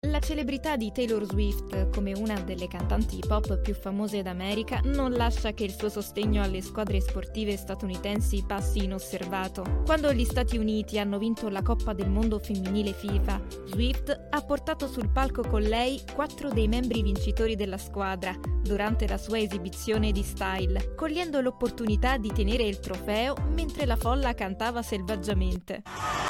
La celebrità di Taylor Swift, come una delle cantanti pop più famose d'America, non lascia che il suo sostegno alle squadre sportive statunitensi passi inosservato. Quando gli Stati Uniti hanno vinto la Coppa del Mondo femminile FIFA, Swift ha portato sul palco con lei 4 dei membri vincitori della squadra durante la sua esibizione di Style, cogliendo l'opportunità di tenere il trofeo mentre la folla cantava selvaggiamente.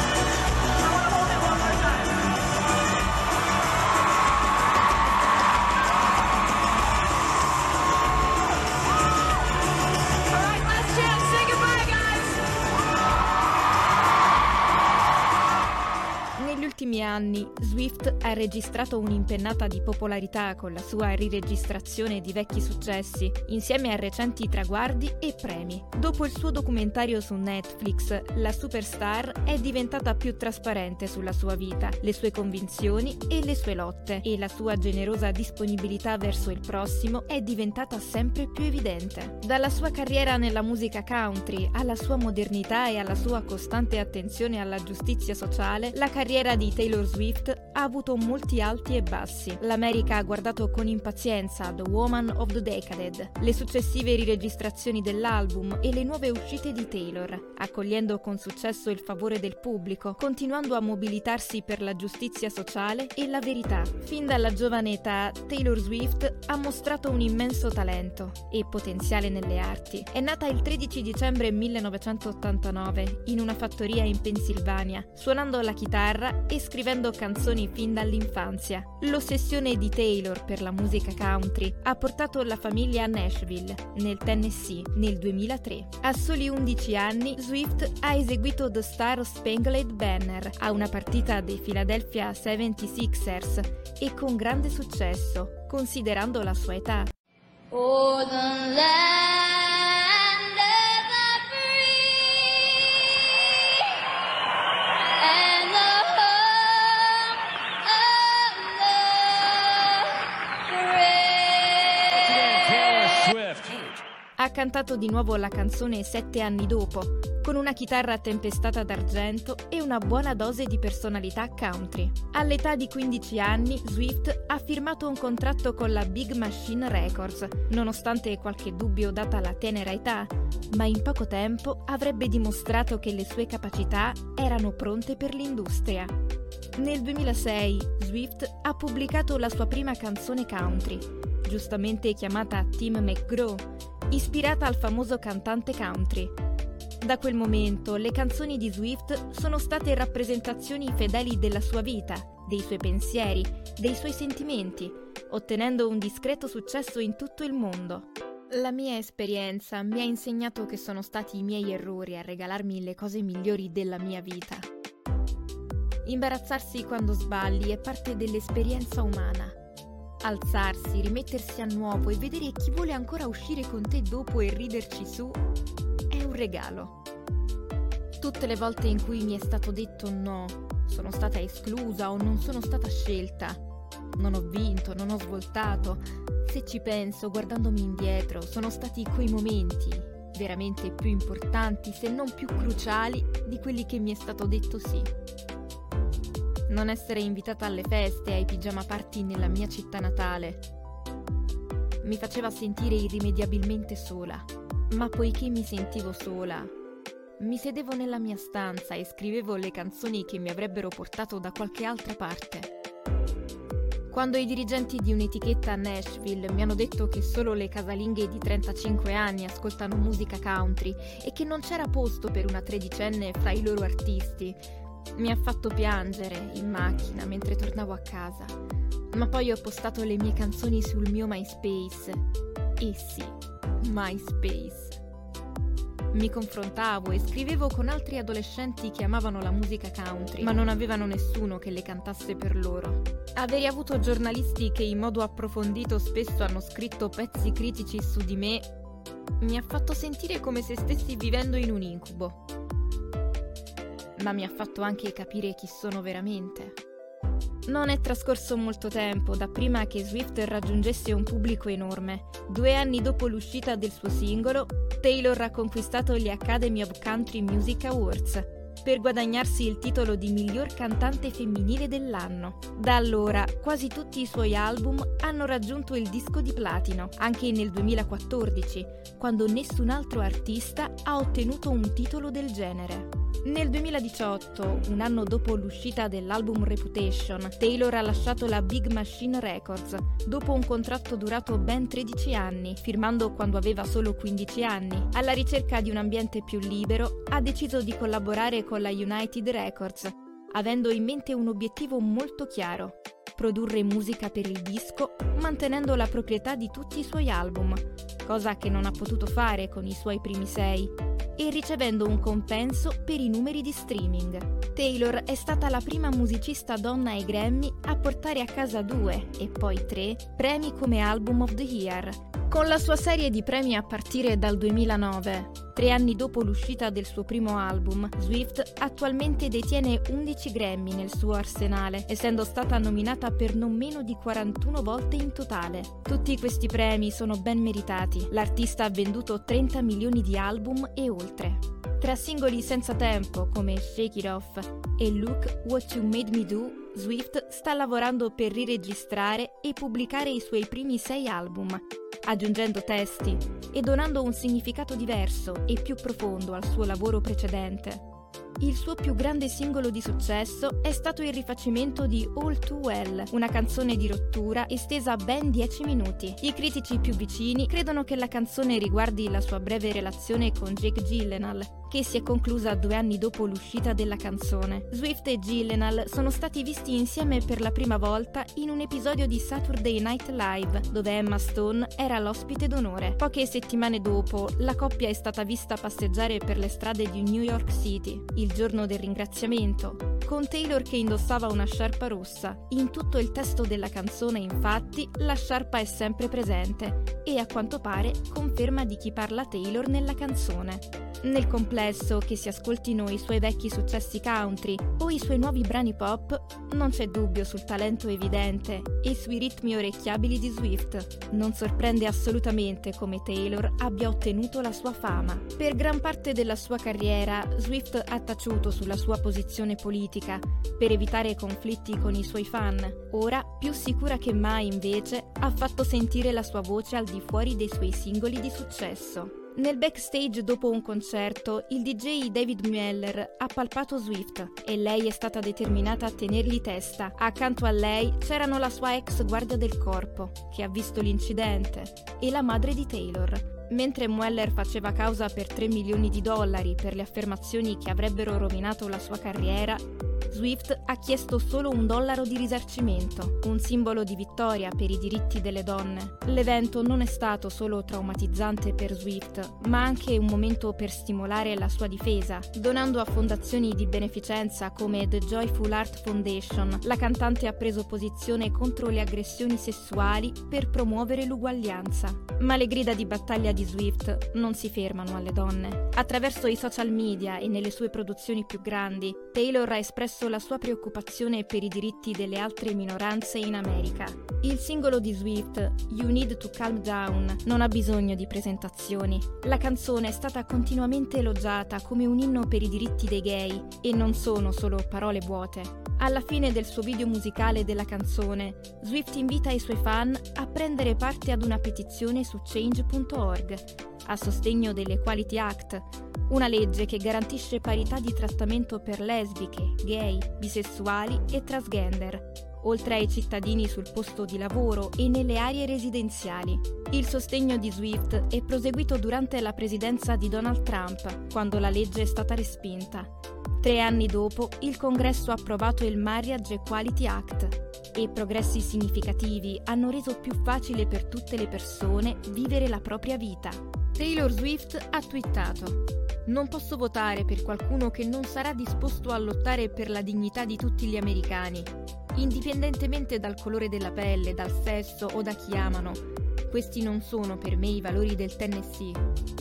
Negli ultimi anni, Swift ha registrato un'impennata di popolarità con la sua riregistrazione di vecchi successi, insieme a recenti traguardi e premi. Dopo il suo documentario su Netflix, la superstar è diventata più trasparente sulla sua vita, le sue convinzioni e le sue lotte, e la sua generosa disponibilità verso il prossimo è diventata sempre più evidente. Dalla sua carriera nella musica country, alla sua modernità e alla sua costante attenzione alla giustizia sociale, la carriera di Taylor Swift ha avuto molti alti e bassi. L'America ha guardato con impazienza The Woman of the Decade, le successive riregistrazioni dell'album e le nuove uscite di Taylor, accogliendo con successo il favore del pubblico, continuando a mobilitarsi per la giustizia sociale e la verità. Fin dalla giovane età, Taylor Swift ha mostrato un immenso talento e potenziale nelle arti. È nata il 13 dicembre 1989 in una fattoria in Pennsylvania, suonando la chitarra e scrivendo canzoni fin dall'infanzia. L'ossessione di Taylor per la musica country ha portato la famiglia a Nashville, nel Tennessee, nel 2003. A soli 11 anni, Swift ha eseguito The Star Spangled Banner a una partita dei Philadelphia 76ers e con grande successo, considerando la sua età. Oh, the land of the free and the home of the brave. Ha cantato di nuovo la canzone 7 anni dopo, con una chitarra tempestata d'argento e una buona dose di personalità country. All'età di 15 anni, Swift ha firmato un contratto con la Big Machine Records, nonostante qualche dubbio data la tenera età, ma in poco tempo avrebbe dimostrato che le sue capacità erano pronte per l'industria. Nel 2006, Swift ha pubblicato la sua prima canzone country, giustamente chiamata Tim McGraw, ispirata al famoso cantante country. Da quel momento le canzoni di Swift sono state rappresentazioni fedeli della sua vita, dei suoi pensieri, dei suoi sentimenti, ottenendo un discreto successo in tutto il mondo. La mia esperienza mi ha insegnato che sono stati i miei errori a regalarmi le cose migliori della mia vita. Imbarazzarsi quando sbagli è parte dell'esperienza umana. Alzarsi, rimettersi a nuovo e vedere chi vuole ancora uscire con te dopo e riderci su è un regalo. Tutte le volte in cui mi è stato detto no, sono stata esclusa o non sono stata scelta, non ho vinto, non ho svoltato, se ci penso, guardandomi indietro, sono stati quei momenti veramente più importanti, se non più cruciali, di quelli che mi è stato detto sì. Non essere invitata alle feste, ai pigiama party nella mia città natale mi faceva sentire irrimediabilmente sola, ma poiché mi sentivo sola, mi sedevo nella mia stanza e scrivevo le canzoni che mi avrebbero portato da qualche altra parte. Quando i dirigenti di un'etichetta a Nashville mi hanno detto che solo le casalinghe di 35 anni ascoltano musica country e che non c'era posto per una tredicenne fra i loro artisti, mi ha fatto piangere in macchina mentre tornavo a casa, ma poi ho postato le mie canzoni sul mio MySpace. E sì, MySpace. Mi confrontavo e scrivevo con altri adolescenti che amavano la musica country, ma non avevano nessuno che le cantasse per loro. Avere avuto giornalisti che in modo approfondito spesso hanno scritto pezzi critici su di me mi ha fatto sentire come se stessi vivendo in un incubo. Ma mi ha fatto anche capire chi sono veramente. Non è trascorso molto tempo da prima che Swift raggiungesse un pubblico enorme. 2 anni dopo l'uscita del suo singolo, Taylor ha conquistato gli Academy of Country Music Awards. per guadagnarsi il titolo di miglior cantante femminile dell'anno. Da allora, quasi tutti i suoi album hanno raggiunto il disco di platino, anche nel 2014, quando nessun altro artista ha ottenuto un titolo del genere. Nel 2018, un anno dopo l'uscita dell'album Reputation, Taylor ha lasciato la Big Machine Records, dopo un contratto durato ben 13 anni, firmando quando aveva solo 15 anni. Alla ricerca di un ambiente più libero, ha deciso di collaborare con la United Records, avendo in mente un obiettivo molto chiaro: produrre musica per il disco, mantenendo la proprietà di tutti i suoi album, cosa che non ha potuto fare con i suoi primi 6, e ricevendo un compenso per i numeri di streaming. Taylor è stata la prima musicista donna ai Grammy a portare a casa 2, e poi 3, premi come Album of the Year, con la sua serie di premi a partire dal 2009. 3 anni dopo l'uscita del suo primo album, Swift attualmente detiene 11 Grammy nel suo arsenale, essendo stata nominata per non meno di 41 volte in totale. Tutti questi premi sono ben meritati. L'artista ha venduto 30 milioni di album e oltre. Tra singoli senza tempo come Shake It Off e Look What You Made Me Do, Swift sta lavorando per riregistrare e pubblicare i suoi primi 6 album, aggiungendo testi e donando un significato diverso e più profondo al suo lavoro precedente. Il suo più grande singolo di successo è stato il rifacimento di All Too Well, una canzone di rottura estesa ben 10 minuti. I critici più vicini credono che la canzone riguardi la sua breve relazione con Jake Gyllenhaal, che si è conclusa 2 anni dopo l'uscita della canzone. Swift e Gyllenhaal sono stati visti insieme per la prima volta in un episodio di Saturday Night Live, dove Emma Stone era l'ospite d'onore. Poche settimane dopo, la coppia è stata vista passeggiare per le strade di New York City, il giorno del ringraziamento, con Taylor che indossava una sciarpa rossa. In tutto il testo della canzone, infatti, la sciarpa è sempre presente e a quanto pare conferma di chi parla Taylor nella canzone. Nel complesso, che si ascoltino i suoi vecchi successi country o i suoi nuovi brani pop, non c'è dubbio sul talento evidente e sui ritmi orecchiabili di Swift. Non sorprende assolutamente come Taylor abbia ottenuto la sua fama. Per gran parte della sua carriera, Swift ha taciuto sulla sua posizione politica per evitare conflitti con i suoi fan. Ora, più sicura che mai invece, ha fatto sentire la sua voce al di fuori dei suoi singoli di successo. Nel backstage dopo un concerto, il DJ David Mueller ha palpato Swift e lei è stata determinata a tenergli testa. Accanto a lei c'erano la sua ex guardia del corpo, che ha visto l'incidente, e la madre di Taylor. Mentre Mueller faceva causa per $3 milioni per le affermazioni che avrebbero rovinato la sua carriera, Swift ha chiesto solo $1 di risarcimento, un simbolo di vittoria per i diritti delle donne. L'evento non è stato solo traumatizzante per Swift, ma anche un momento per stimolare la sua difesa. Donando a fondazioni di beneficenza come The Joyful Heart Foundation, la cantante ha preso posizione contro le aggressioni sessuali per promuovere l'uguaglianza. Ma le grida di battaglia di Swift non si fermano alle donne. Attraverso i social media e nelle sue produzioni più grandi, Taylor ha espresso la sua preoccupazione per i diritti delle altre minoranze in America. Il singolo di Swift, You Need to Calm Down, non ha bisogno di presentazioni. La canzone è stata continuamente elogiata come un inno per i diritti dei gay, e non sono solo parole vuote. Alla fine del suo video musicale della canzone, Swift invita i suoi fan a prendere parte ad una petizione su change.org a sostegno dell'Equality Act, una legge che garantisce parità di trattamento per lesbiche, gay, bisessuali e transgender, oltre ai cittadini sul posto di lavoro e nelle aree residenziali. Il sostegno di Swift è proseguito durante la presidenza di Donald Trump, quando la legge è stata respinta. 3 anni dopo, il Congresso ha approvato il Marriage Equality Act e progressi significativi hanno reso più facile per tutte le persone vivere la propria vita. Taylor Swift ha twittato: "Non posso votare per qualcuno che non sarà disposto a lottare per la dignità di tutti gli americani, indipendentemente dal colore della pelle, dal sesso o da chi amano. Questi non sono per me i valori del Tennessee."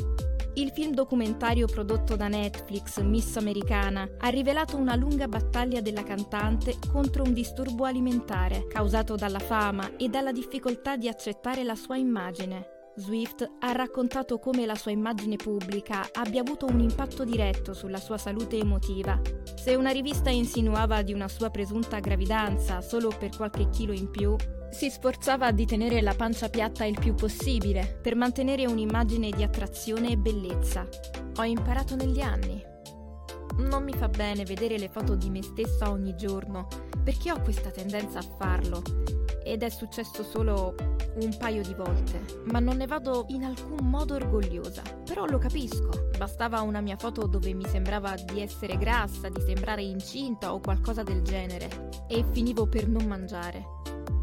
Il film documentario prodotto da Netflix, Miss Americana, ha rivelato una lunga battaglia della cantante contro un disturbo alimentare causato dalla fama e dalla difficoltà di accettare la sua immagine. Swift ha raccontato come la sua immagine pubblica abbia avuto un impatto diretto sulla sua salute emotiva. Se una rivista insinuava di una sua presunta gravidanza solo per qualche chilo in più, si sforzava di tenere la pancia piatta il più possibile per mantenere un'immagine di attrazione e bellezza. Ho imparato negli anni. Non mi fa bene vedere le foto di me stessa ogni giorno, perché ho questa tendenza a farlo. Ed è successo solo un paio di volte, ma non ne vado in alcun modo orgogliosa. Però lo capisco, bastava una mia foto dove mi sembrava di essere grassa, di sembrare incinta o qualcosa del genere, e finivo per non mangiare.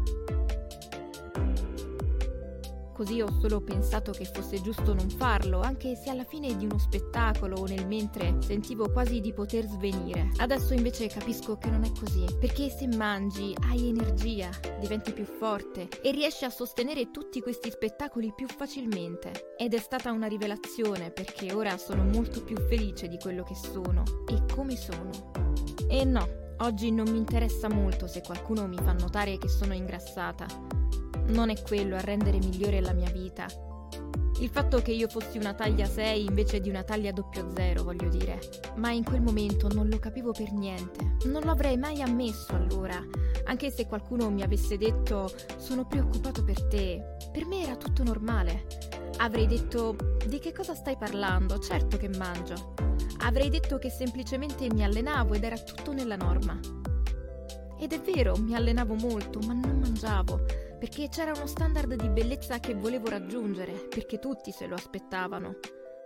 Così ho solo pensato che fosse giusto non farlo, anche se alla fine di uno spettacolo o nel mentre sentivo quasi di poter svenire. Adesso invece capisco che non è così, perché se mangi hai energia, diventi più forte e riesci a sostenere tutti questi spettacoli più facilmente. Ed è stata una rivelazione, perché ora sono molto più felice di quello che sono e come sono. E no, oggi non mi interessa molto se qualcuno mi fa notare che sono ingrassata. Non è quello a rendere migliore la mia vita. Il fatto che io fossi una taglia 6 invece di una taglia 00, voglio dire. Ma in quel momento non lo capivo per niente. Non lo avrei mai ammesso allora. Anche se qualcuno mi avesse detto «sono preoccupato per te», per me era tutto normale. Avrei detto «di che cosa stai parlando? Certo che mangio». Avrei detto che semplicemente mi allenavo ed era tutto nella norma. Ed è vero, mi allenavo molto, ma non mangiavo, perché c'era uno standard di bellezza che volevo raggiungere, perché tutti se lo aspettavano.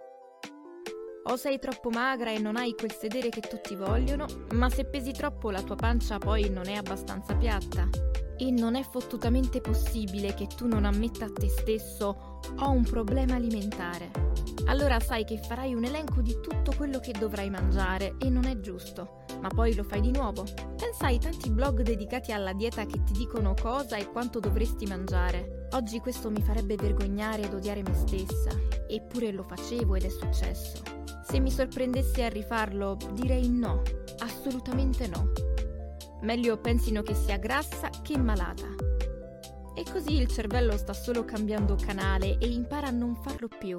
O sei troppo magra e non hai quel sedere che tutti vogliono, ma se pesi troppo la tua pancia poi non è abbastanza piatta. E non è fottutamente possibile che tu non ammetta a te stesso «ho un problema alimentare». Allora sai che farai un elenco di tutto quello che dovrai mangiare e non è giusto. Ma poi lo fai di nuovo. Pensa ai tanti blog dedicati alla dieta che ti dicono cosa e quanto dovresti mangiare. Oggi questo mi farebbe vergognare ed odiare me stessa. Eppure lo facevo ed è successo. Se mi sorprendessi a rifarlo, direi no. Assolutamente no. Meglio pensino che sia grassa che malata. E così il cervello sta solo cambiando canale e impara a non farlo più.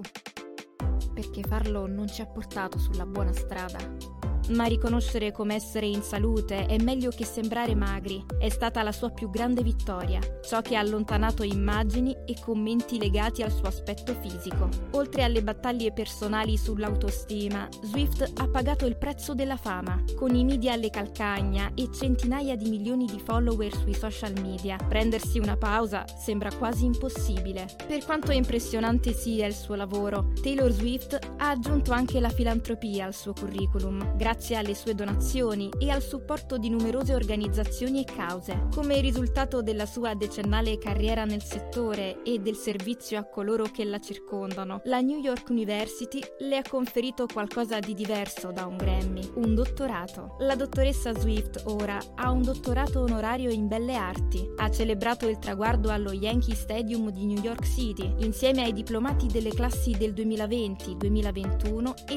Perché farlo non ci ha portato sulla buona strada. Ma riconoscere come essere in salute è meglio che sembrare magri è stata la sua più grande vittoria, ciò che ha allontanato immagini e commenti legati al suo aspetto fisico. Oltre alle battaglie personali sull'autostima, Swift ha pagato il prezzo della fama, con i media alle calcagna e centinaia di milioni di follower sui social media. Prendersi una pausa sembra quasi impossibile. Per quanto impressionante sia il suo lavoro, Taylor Swift ha aggiunto anche la filantropia al suo curriculum, grazie alle sue donazioni e al supporto di numerose organizzazioni e cause. Come risultato della sua decennale carriera nel settore e del servizio a coloro che la circondano, la New York University le ha conferito qualcosa di diverso da un Grammy, un dottorato. La dottoressa Swift ora ha un dottorato onorario in belle arti. Ha celebrato il traguardo allo Yankee Stadium di New York City, insieme ai diplomati delle classi del 2020, 2021 e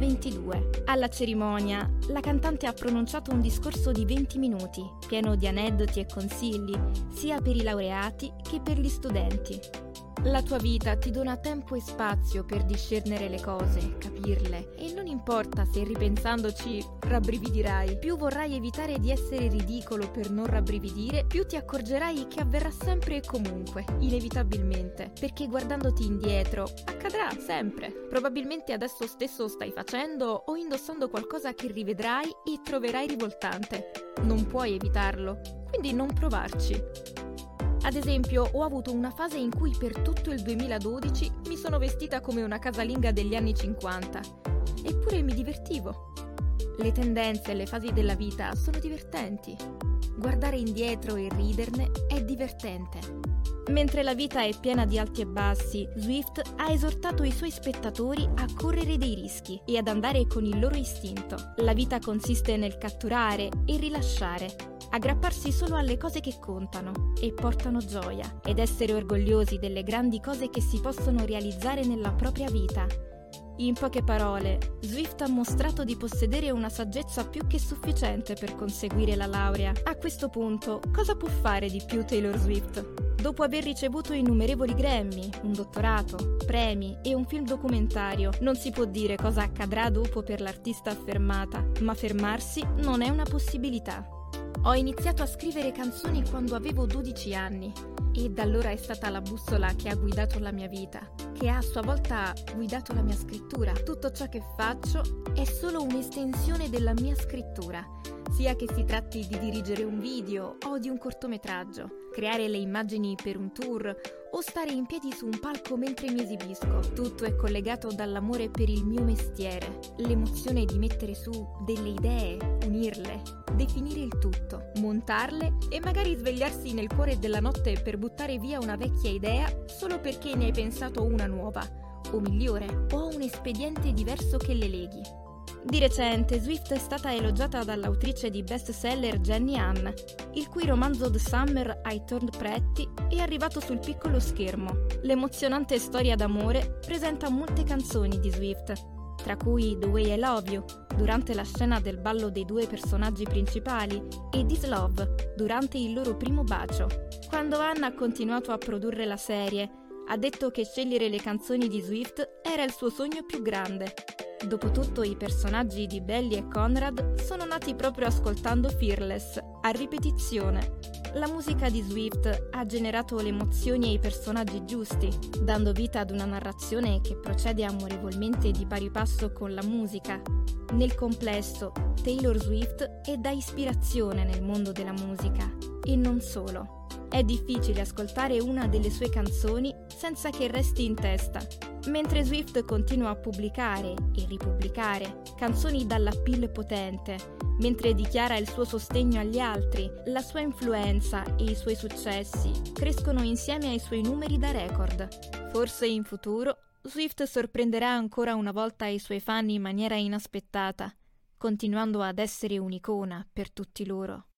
2022. Alla cerimonia, la cantante ha pronunciato un discorso di 20 minuti, pieno di aneddoti e consigli, sia per i laureati che per gli studenti. La tua vita ti dona tempo e spazio per discernere le cose, capirle, e non importa se ripensandoci rabbrividirai. Più vorrai evitare di essere ridicolo per non rabbrividire, più ti accorgerai che avverrà sempre e comunque, inevitabilmente, perché guardandoti indietro accadrà sempre. Probabilmente adesso stesso stai facendo o indossando qualcosa che rivedrai e troverai rivoltante. Non puoi evitarlo, quindi non provarci. Ad esempio, ho avuto una fase in cui per tutto il 2012 mi sono vestita come una casalinga degli anni 50. Eppure mi divertivo. Le tendenze e le fasi della vita sono divertenti. Guardare indietro e riderne è divertente. Mentre la vita è piena di alti e bassi, Swift ha esortato i suoi spettatori a correre dei rischi e ad andare con il loro istinto. La vita consiste nel catturare e rilasciare, aggrapparsi solo alle cose che contano e portano gioia, ed essere orgogliosi delle grandi cose che si possono realizzare nella propria vita. In poche parole, Swift ha mostrato di possedere una saggezza più che sufficiente per conseguire la laurea. A questo punto, cosa può fare di più Taylor Swift? Dopo aver ricevuto innumerevoli Grammy, un dottorato, premi e un film documentario, non si può dire cosa accadrà dopo per l'artista affermata, ma fermarsi non è una possibilità. Ho iniziato a scrivere canzoni quando avevo 12 anni e da allora è stata la bussola che ha guidato la mia vita, che ha a sua volta guidato la mia scrittura. Tutto ciò che faccio è solo un'estensione della mia scrittura, sia che si tratti di dirigere un video o di un cortometraggio, creare le immagini per un tour o stare in piedi su un palco mentre mi esibisco. Tutto è collegato dall'amore per il mio mestiere, l'emozione di mettere su delle idee, unirle, definire il tutto, montarle e magari svegliarsi nel cuore della notte per buttare via una vecchia idea solo perché ne hai pensato una nuova, o migliore, o un espediente diverso che le leghi. Di recente Swift è stata elogiata dall'autrice di bestseller Jenny Han, il cui romanzo The Summer I Turned Pretty è arrivato sul piccolo schermo. L'emozionante storia d'amore presenta molte canzoni di Swift, tra cui The Way I Love You, durante la scena del ballo dei due personaggi principali, e This Love, durante il loro primo bacio. Quando Han ha continuato a produrre la serie, ha detto che scegliere le canzoni di Swift era il suo sogno più grande. Dopotutto i personaggi di Belly e Conrad sono nati proprio ascoltando Fearless, a ripetizione. La musica di Swift ha generato le emozioni e i personaggi giusti, dando vita ad una narrazione che procede amorevolmente di pari passo con la musica. Nel complesso, Taylor Swift è da ispirazione nel mondo della musica, e non solo. È difficile ascoltare una delle sue canzoni senza che resti in testa. Mentre Swift continua a pubblicare e ripubblicare canzoni dall'appeal potente, mentre dichiara il suo sostegno agli altri, la sua influenza e i suoi successi crescono insieme ai suoi numeri da record. Forse in futuro Swift sorprenderà ancora una volta i suoi fan in maniera inaspettata, continuando ad essere un'icona per tutti loro.